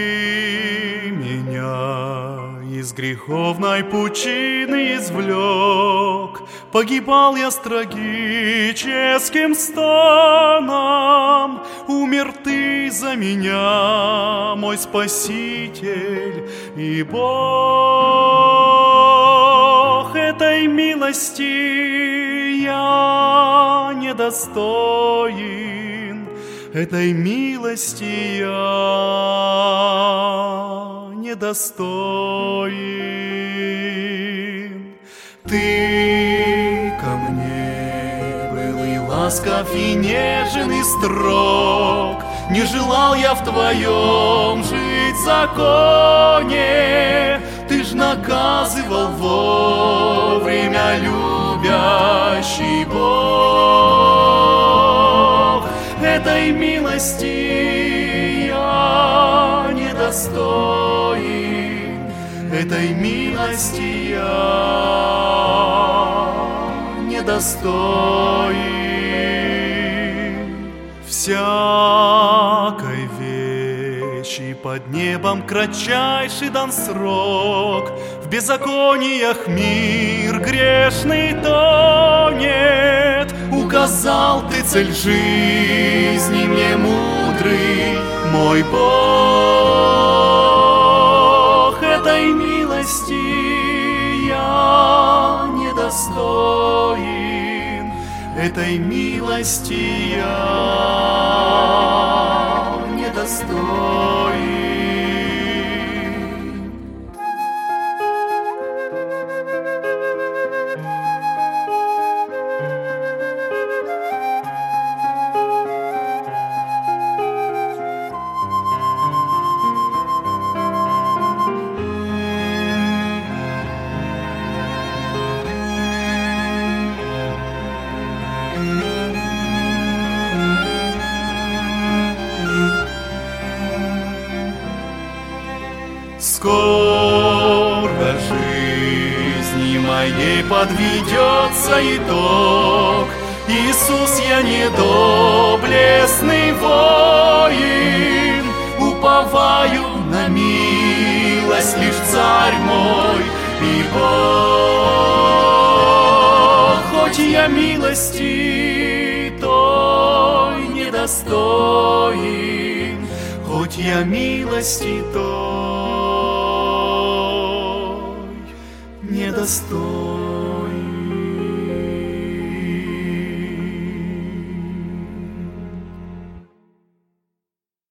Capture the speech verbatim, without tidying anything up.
меня из греховной пучины извлек. Погибал я с трагическим станом. Умер ты за меня, мой Спаситель и Бог. Этой милости я недостоин, этой милости я недостоин. Ты ко мне был и ласков, и нежен, и строг. Не желал я в твоем жить законе. Ты ж наказывал вовремя, любящий Бог. Этой милости я недостоин, этой милости я недостоин. Всякой вещи под небом кратчайший дан срок. В беззакониях мир грешный тонет. Указал ты цель жизни мне, мудрый мой Бог. Этой милости я недостоин, этой милости я недостоин. Скоро жизни моей подведется итог. Иисус, я не доблестный воин, уповаю на милость лишь Царь мой и Бог. Хоть я милости той недостоин, хоть я милости той недостоин.